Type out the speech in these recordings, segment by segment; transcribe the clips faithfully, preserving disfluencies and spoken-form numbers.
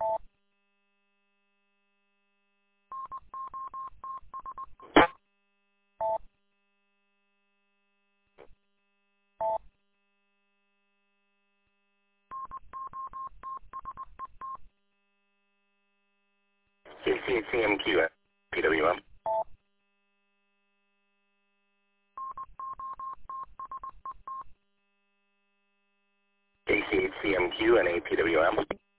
C C H C M Q, P W M. A C H C M Q and A P W M.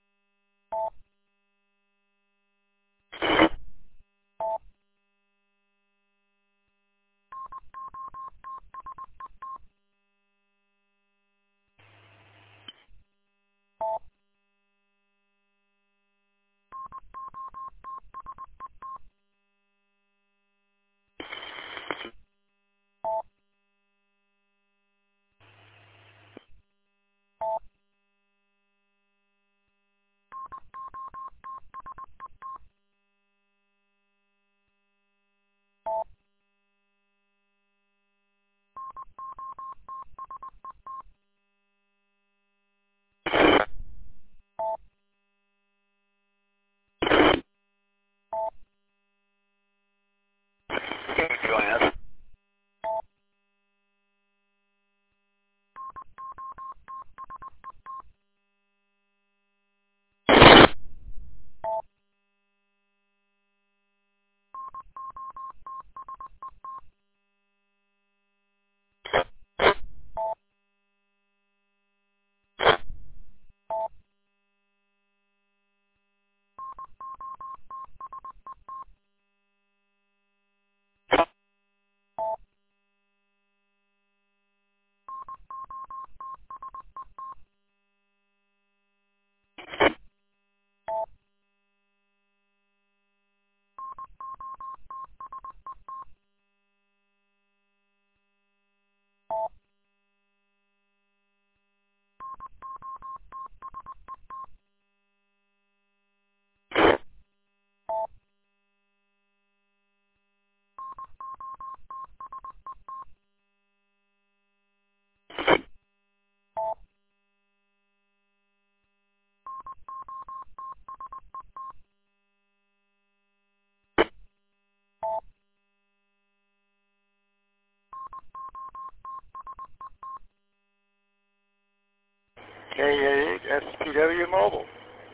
K A eight S P W Mobile.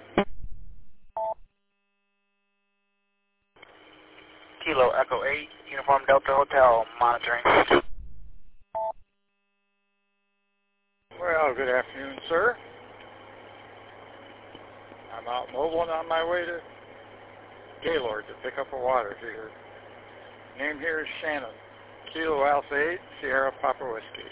Kilo Echo eight, Uniform Delta Hotel, monitoring. Well, good afternoon, sir. I'm out mobile and on my way to Gaylord to pick up a water heater. Name here is Shannon. Kilo Alpha eight, Sierra Papa Whiskey.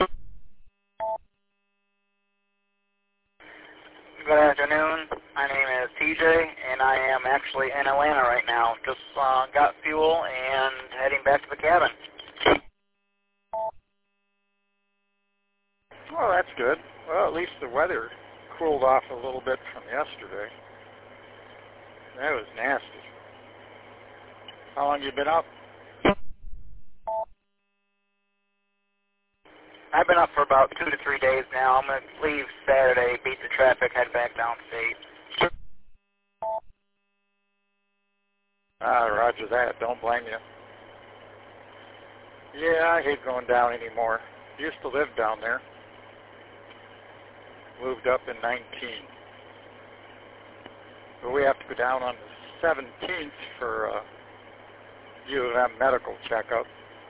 Good afternoon. My name is T J, and I am actually in Atlanta right now. Just uh, got fuel and heading back to the cabin. Well, that's good. Well, at least the weather cooled off a little bit from yesterday. That was nasty. How long you been up? I've been up for about two to three days now. I'm going to leave Saturday, beat the traffic, head back downstate. Ah, roger that. Don't blame you. Yeah, I hate going down anymore. Used to live down there. Moved up in nineteen. But we have to go down on the seventeenth for a U of M medical checkup.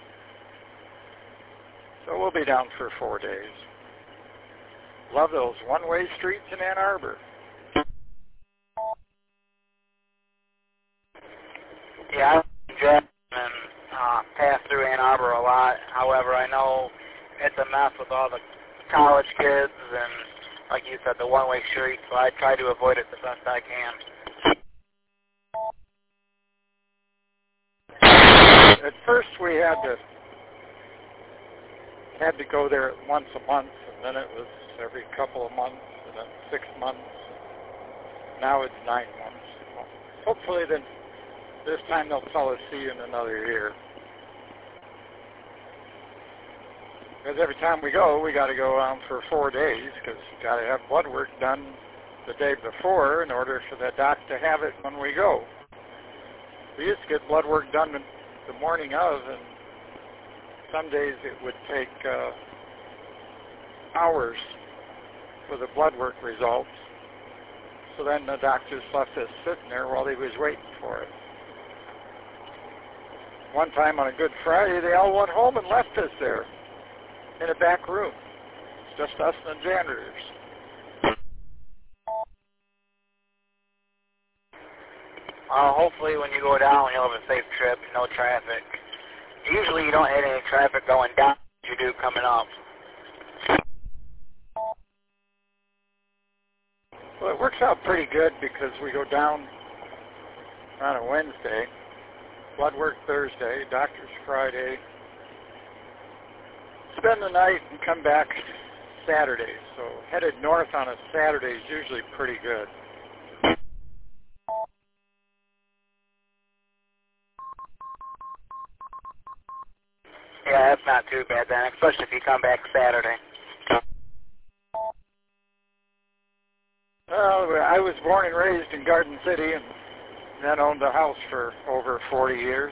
So we'll be down for four days. Love those one-way streets in Ann Arbor. Yeah, I've driven and uh, passed through Ann Arbor a lot. However, I know it's a mess with all the college kids and, like you said, the one-way street, so I try to avoid it the best I can. At first we had to had to go there once a month, and then it was every couple of months, and then six months. Now it's nine months. Well, hopefully then this time they'll tell us see you in another year. Because every time we go, we got to go around for four days because you got to have blood work done the day before in order for the doc to have it when we go. We used to get blood work done the morning of, and some days it would take uh, hours for the blood work results. So then the doctor just left us sitting there while he was waiting for it. One time on a Good Friday, they all went home and left us there in a back room. It's just us and the janitors. Well, hopefully when you go down, you'll have a safe trip, no traffic. Usually you don't hit any traffic going down, you do coming up. Well, it works out pretty good because we go down on a Wednesday, blood work Thursday, doctor's Friday, spend the night and come back Saturday. So headed north on a Saturday is usually pretty good. Yeah, that's not too bad then, especially if you come back Saturday. Well, I was born and raised in Garden City and then owned a house for over forty years.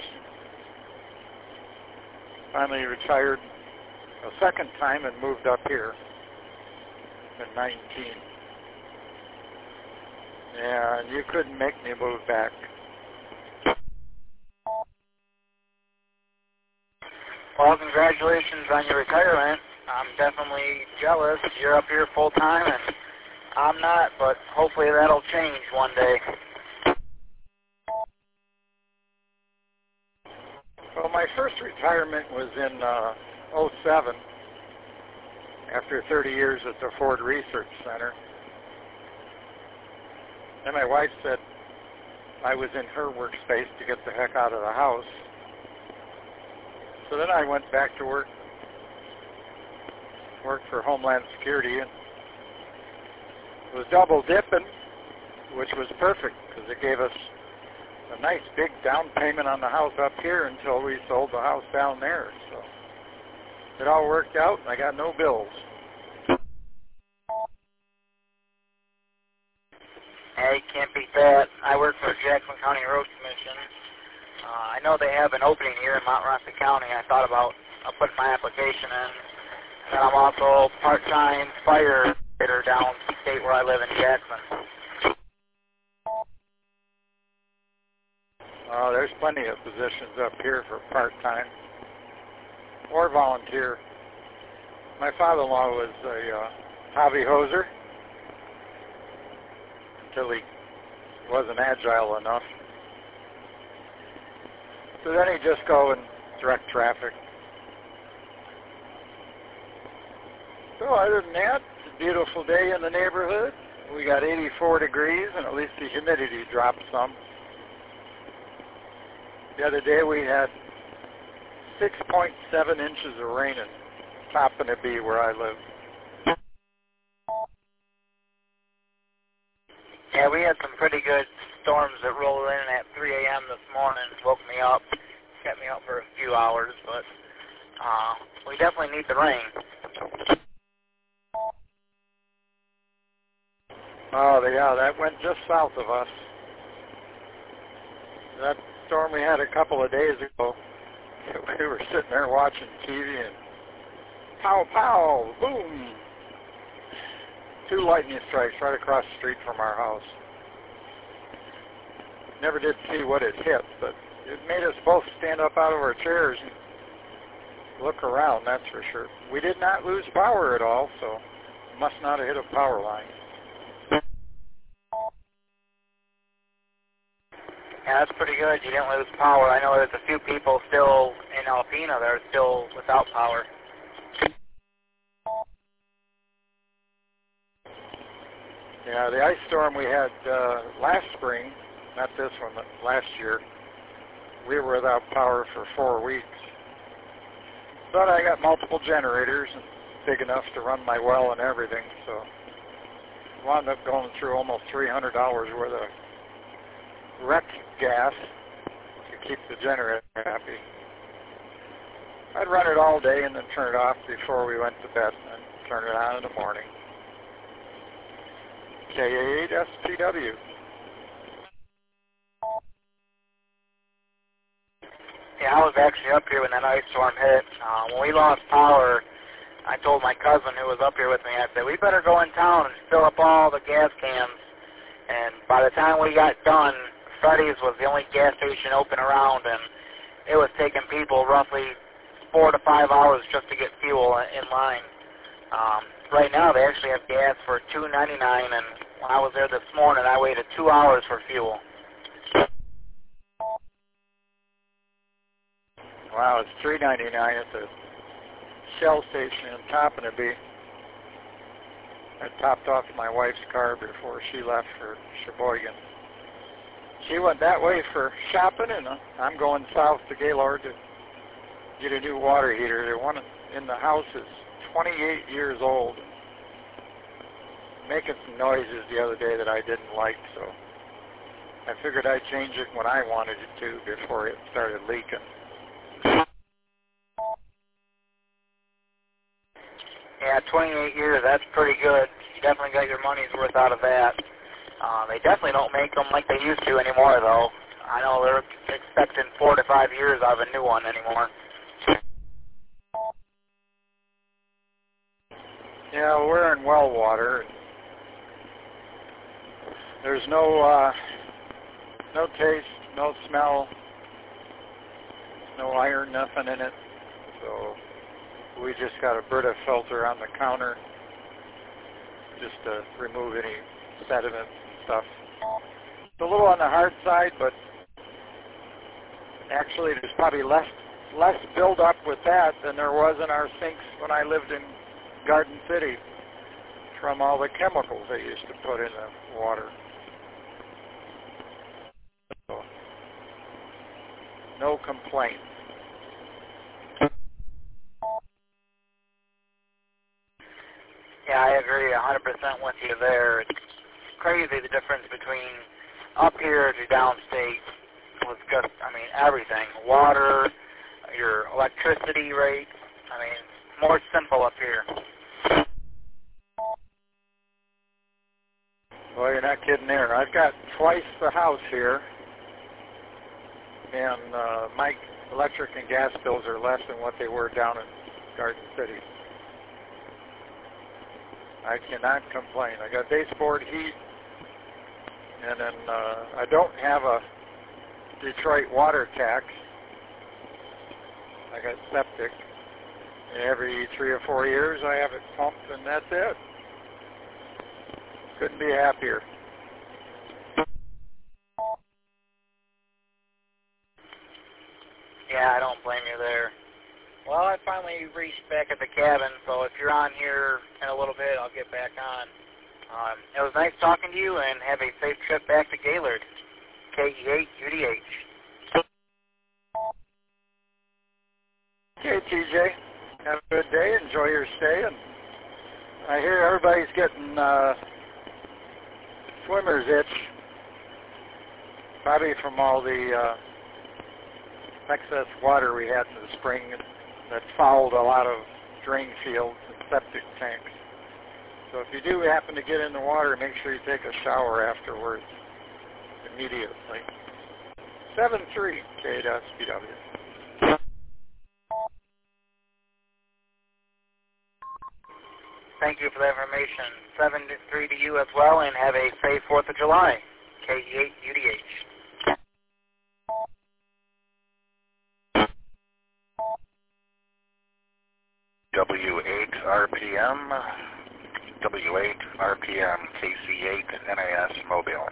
Finally retired a second time and moved up here in nineteen. Yeah, and you couldn't make me move back. Well, congratulations on your retirement. I'm definitely jealous. You're up here full time, and I'm not, but hopefully that'll change one day. Well, my first retirement was in uh, oh seven, after thirty years at the Ford Research Center. And my wife said I was in her workspace to get the heck out of the house. So then I went back to work, worked for Homeland Security, and was double dipping, which was perfect because it gave us a nice big down payment on the house up here until we sold the house down there. So it all worked out, and I got no bills. Yeah, you can't beat that. I work for Jackson County Road Commission. Uh, I know they have an opening here in Mount Rossick County. I thought about uh, putting my application in. And I'm also part-time firefighter downstate where I live in Jackson. Uh, there's plenty of positions up here for part-time or volunteer. My father-in-law was a uh, hobby hoser until he wasn't agile enough. So then he'd just go and direct traffic. So other than that, it's a beautiful day in the neighborhood. We got eighty-four degrees, and at least the humidity dropped some. The other day we had six point seven inches of rain in Toppeniby, where I live. Yeah, we had some pretty good storms that rolled in at three a.m. this morning. Woke me up, kept me up for a few hours, but uh, we definitely need the rain. Oh, yeah, that went just south of us. That storm we had a couple of days ago, we were sitting there watching T V and pow, pow, boom. Two lightning strikes right across the street from our house. Never did see what it hit, but it made us both stand up out of our chairs and look around, that's for sure. We did not lose power at all, so it must not have hit a power line. Yeah, that's pretty good. You didn't lose power. I know there's a few people still in Alpena that are still without power. Yeah, the ice storm we had uh, last spring, not this one, but last year, we were without power for four weeks. But I got multiple generators and big enough to run my well and everything, so wound up going through almost three hundred dollars worth of wreck gas to keep the generator happy. I'd run it all day and then turn it off before we went to bed and then turn it on in the morning. K eight S P W. Yeah, I was actually up here when that ice storm hit. Uh, when we lost power, I told my cousin who was up here with me, I said, we better go in town and fill up all the gas cans. And by the time we got done, Freddy's was the only gas station open around, and it was taking people roughly four to five hours just to get fuel in line. Um, right now, they actually have gas for two ninety-nine, and when I was there this morning, I waited two hours for fuel. Wow, it's three ninety-nine at the Shell station in Toppinabee. I topped off my wife's car before she left for Sheboygan. She went that way for shopping, and I'm going south to Gaylord to get a new water heater. The one in the house is twenty-eight years old, making some noises the other day that I didn't like, so I figured I'd change it when I wanted it to before it started leaking. Yeah, twenty-eight years, that's pretty good. You definitely got your money's worth out of that. Uh, they definitely don't make them like they used to anymore, though. I know they're expecting four to five years out of a new one anymore. Yeah, we're in well water. There's no uh, no taste, no smell, no iron, nothing in it. So we just got a Brita filter on the counter just to remove any sediment and stuff. It's a little on the hard side, but actually there's probably less less buildup with that than there was in our sinks when I lived in Garden City from all the chemicals they used to put in the water. So, no complaints. Yeah, I agree one hundred percent with you there. It's crazy the difference between up here to downstate with just, I mean, everything. Water, your electricity rates. I mean, it's more simple up here. Well, you're not kidding there. I've got twice the house here, and uh, my electric and gas bills are less than what they were down in Garden City. I cannot complain. I got baseboard heat, and then uh, I don't have a Detroit water tax. I got septic. And every three or four years I have it pumped, and that's it. Couldn't be happier. Yeah, I don't blame you there. Well, I finally reached back at the cabin, so if you're on here in a little bit, I'll get back on. Um, it was nice talking to you, and have a safe trip back to Gaylord. K E eight U D H. Okay, T J. Have a good day. Enjoy your stay. And I hear everybody's getting uh, swimmer's itch, probably from all the uh, excess water we had in the spring that fouled a lot of drain fields and septic tanks. So if you do happen to get in the water, make sure you take a shower afterwards immediately. seven three K S P W. Thank you for the information. seven three to you as well, and have a safe fourth of July. K E eight U D H. W eight R P M, W eight R P M, K C eight N A S Mobile.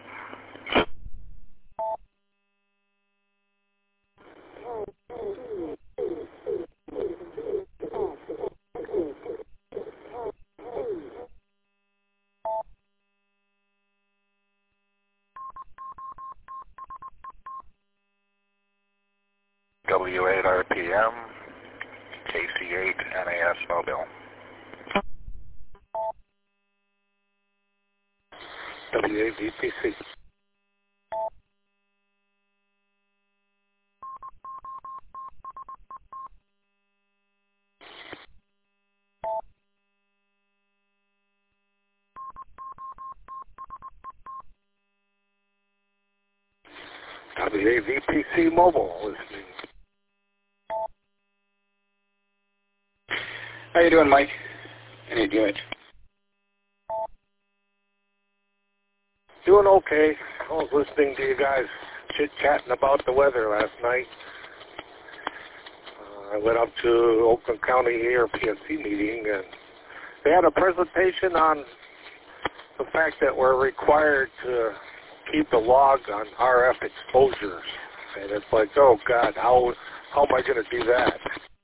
W eight R P M, K C eight N A S Mobile. W eight D P C. W A V P C Mobile listening. How you doing, Mike? N A D H. Doing okay. I was listening to you guys chit-chatting about the weather last night. Uh, I went up to Oakland County A R P N C meeting, and they had a presentation on the fact that we're required to keep the log on R F exposures. And it's like, oh, God, how, how am I going to do that?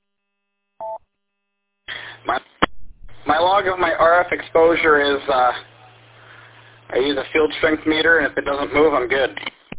My, my log of my R F exposure is, uh, I use a field strength meter, and if it doesn't move, I'm good.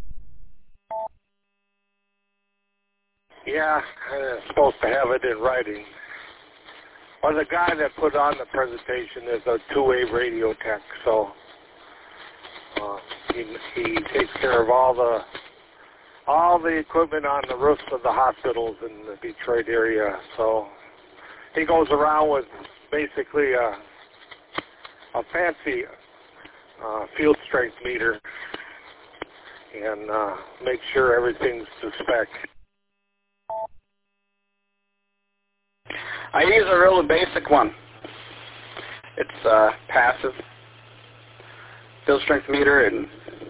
Yeah, I'm supposed to have it in writing. Well, the guy that put on the presentation is a two-way radio tech, so uh, he, he takes care of all the all the equipment on the roofs of the hospitals in the Detroit area. So he goes around with basically a, a fancy uh, field strength meter and uh, make sure everything's to spec. I use a really basic one. It's uh, passive field strength meter, and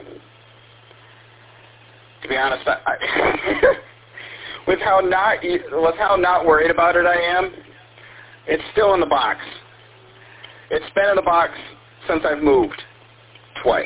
to be honest, I, I with how not with how not worried about it I am, it's still in the box. It's been in the box since I've moved twice.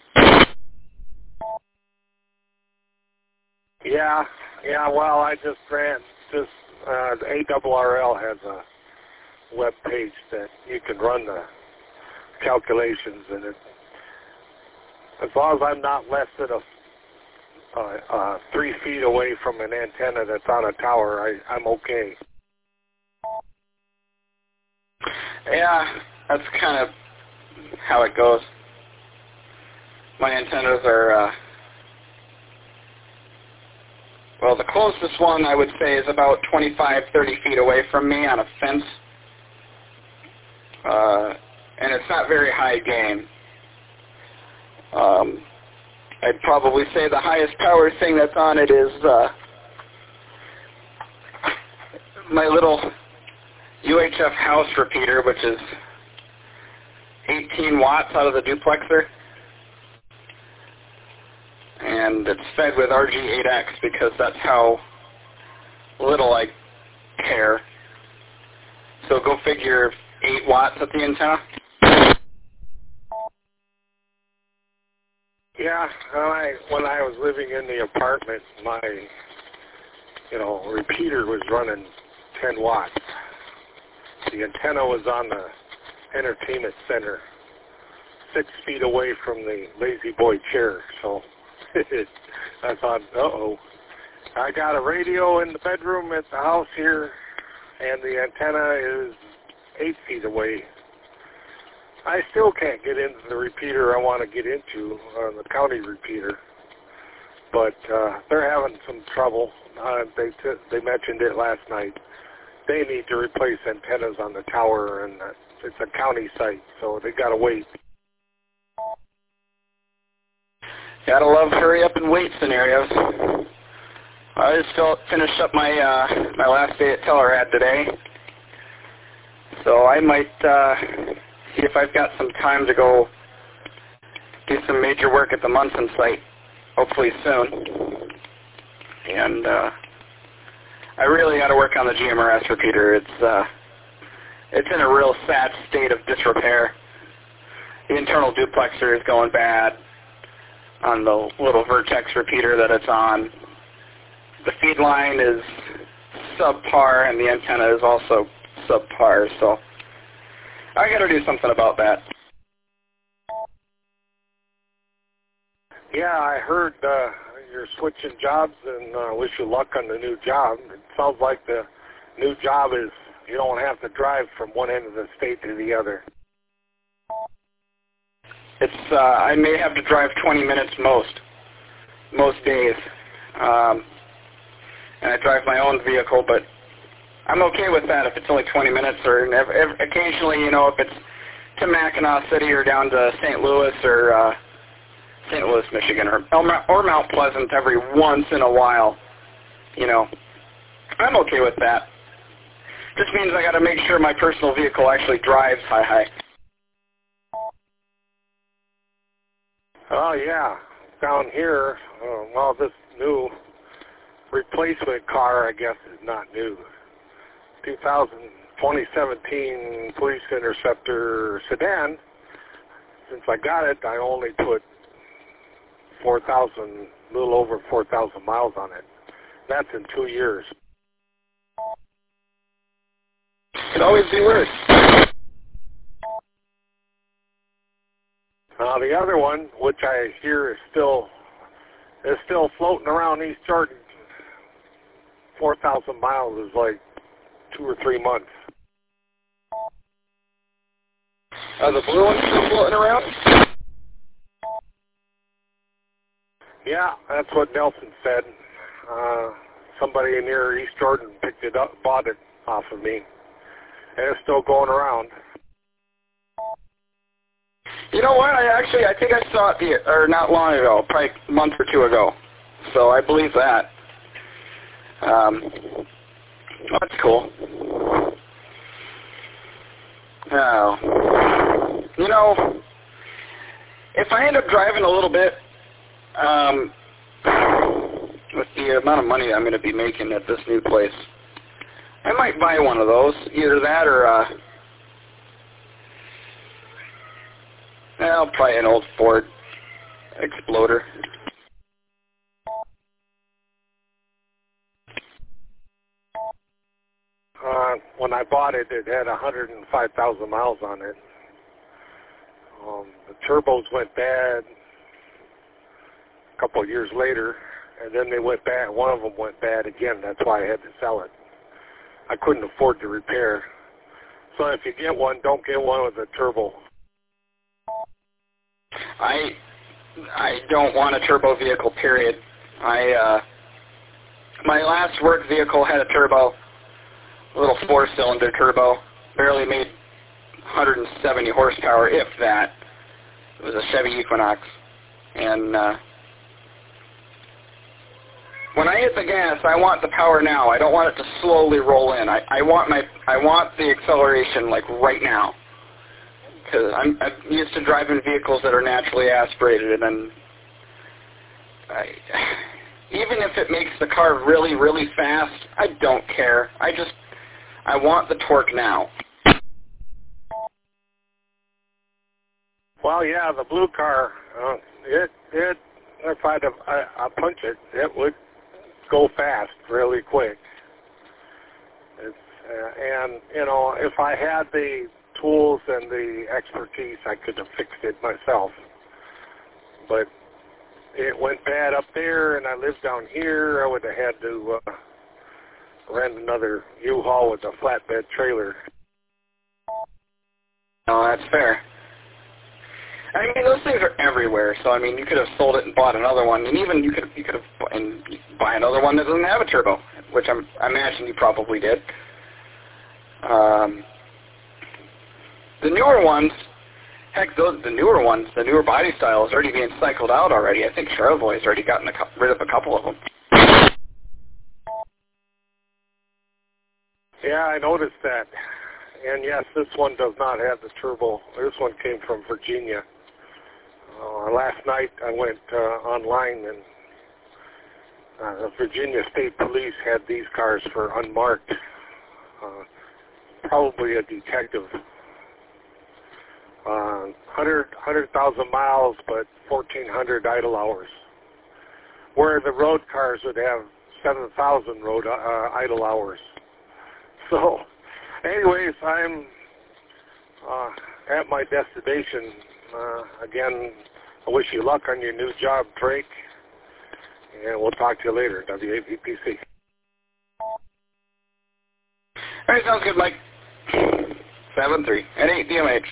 Yeah, yeah. Well, I just ran just. Uh, the A R R L has a web page that you can run the calculations, and it, as long as I'm not less than a uh, uh, three feet away from an antenna that's on a tower, I, I'm okay. Yeah, that's kind of how it goes. My antennas are. Uh, Well, the closest one I would say is about twenty-five, thirty feet away from me on a fence. Uh, and it's not very high gain. Um, I'd probably say the highest power thing that's on it is uh, my little U H F house repeater, which is eighteen watts out of the duplexer. And it's fed with R G eight X because that's how little I care. So go figure eight watts at the antenna. Yeah, when I, when I was living in the apartment, my, you know, repeater was running ten watts. The antenna was on the entertainment center, six feet away from the lazy boy chair, so I thought, uh-oh. I got a radio in the bedroom at the house here, and the antenna is eight feet away. I still can't get into the repeater I want to get into, uh, the county repeater, but uh, they're having some trouble. Uh, they t- they mentioned it last night. They need to replace antennas on the tower, and uh, it's a county site, so they got to wait. Gotta love hurry up and wait scenarios. I just felt, finished up my uh, my last day at Tellerad today, so I might uh, see if I've got some time to go do some major work at the Munson site, hopefully soon. And uh, I really got to work on the G M R S repeater. It's uh, it's in a real sad state of disrepair. The internal duplexer is going bad on the little Vertex repeater that it's on. The feed line is subpar, and the antenna is also subpar, so I got to do something about that. Yeah, I heard uh, you're switching jobs, and uh, wish you luck on the new job. It sounds like the new job is you don't have to drive from one end of the state to the other. It's uh, I may have to drive twenty minutes most most days, um, and I drive my own vehicle, but I'm okay with that if it's only twenty minutes, or if, occasionally, you know, if it's to Mackinac City or down to Saint Louis or uh, Saint Louis, Michigan, or, or Mount Pleasant every once in a while. You know, I'm okay with that. Just means I got to make sure my personal vehicle actually drives high-high. Oh, yeah. Down here, uh, well, this new replacement car, I guess, is not new. two thousand, twenty seventeen Police Interceptor sedan. Since I got it, I only put four thousand, a little over four thousand miles on it. That's in two years. Could always be worse. Uh, the other one, which I hear is still is still floating around East Jordan, four thousand miles is like two or three months. Are the blue ones still floating around? Yeah, that's what Nelson said. Uh, somebody near East Jordan picked it up, bought it off of me, and it's still going around. You know what? I actually, I think I saw it, the, or not long ago, probably a month or two ago. So I believe that. Um, that's cool. Now, you know, if I end up driving a little bit, um, with the amount of money I'm going to be making at this new place, I might buy one of those. Either that or, uh, well, probably an old Ford Exploder. Uh, when I bought it, it had one hundred five thousand miles on it. Um, the turbos went bad a couple of years later, and then they went bad. One of them went bad again. That's why I had to sell it. I couldn't afford to repair. So if you get one, don't get one with a turbo. I I don't want a turbo vehicle, period. I uh, my last work vehicle had a turbo, a little four-cylinder turbo, barely made one hundred seventy horsepower, if that. It was a Chevy Equinox, and uh, when I hit the gas, I want the power now. I don't want it to slowly roll in. I, I want my I want the acceleration like right now. Because I'm, I'm used to driving vehicles that are naturally aspirated, and then I, even if it makes the car really, really fast, I don't care. I just, I want the torque now. Well, yeah, the blue car, uh, it, it, if I'd have, I, I punch it, it would go fast really quick. It's, uh, and, you know, if I had the tools and the expertise, I could have fixed it myself. But it went bad up there, and I lived down here. I would have had to uh, rent another U-Haul with a flatbed trailer. No, that's fair. I mean, those things are everywhere. So I mean, you could have sold it and bought another one, and even you could you could have and buy another one that doesn't have a turbo, which I'm, I imagine you probably did. Um, The newer ones, heck, those the newer ones, the newer body style is already being cycled out already. I think Charlevoix has already gotten a, rid of a couple of them. Yeah, I noticed that. And yes, this one does not have the turbo. This one came from Virginia. Uh, last night I went uh, online, and uh, the Virginia State Police had these cars for unmarked. Uh, probably a detective. Uh, one hundred thousand miles, but fourteen hundred idle hours. Where the road cars would have seven thousand road uh, idle hours. So, anyways, I'm uh, at my destination. Uh, again, I wish you luck on your new job, Drake, and we'll talk to you later, W A V P C. All right, sounds good, Mike. seven three and eight D M H.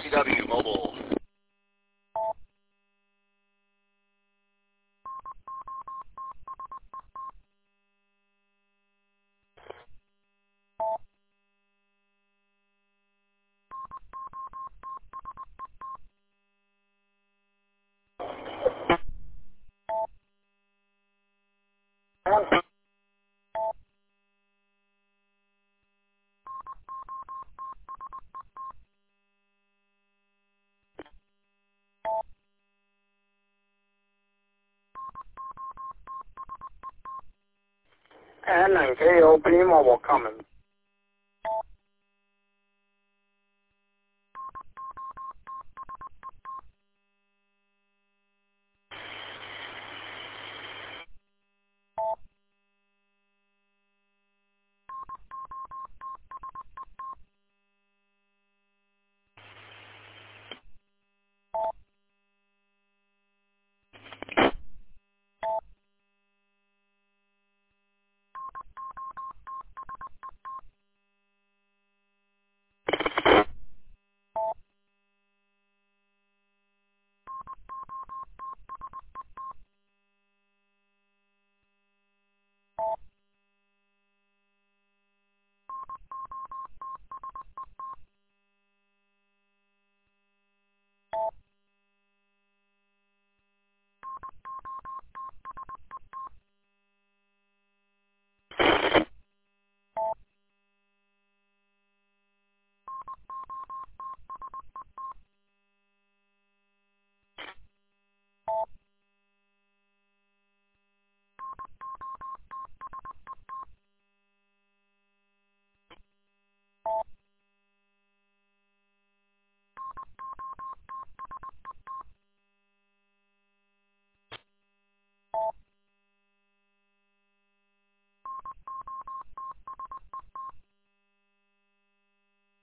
C W Mobile. And then K O P Mobile coming.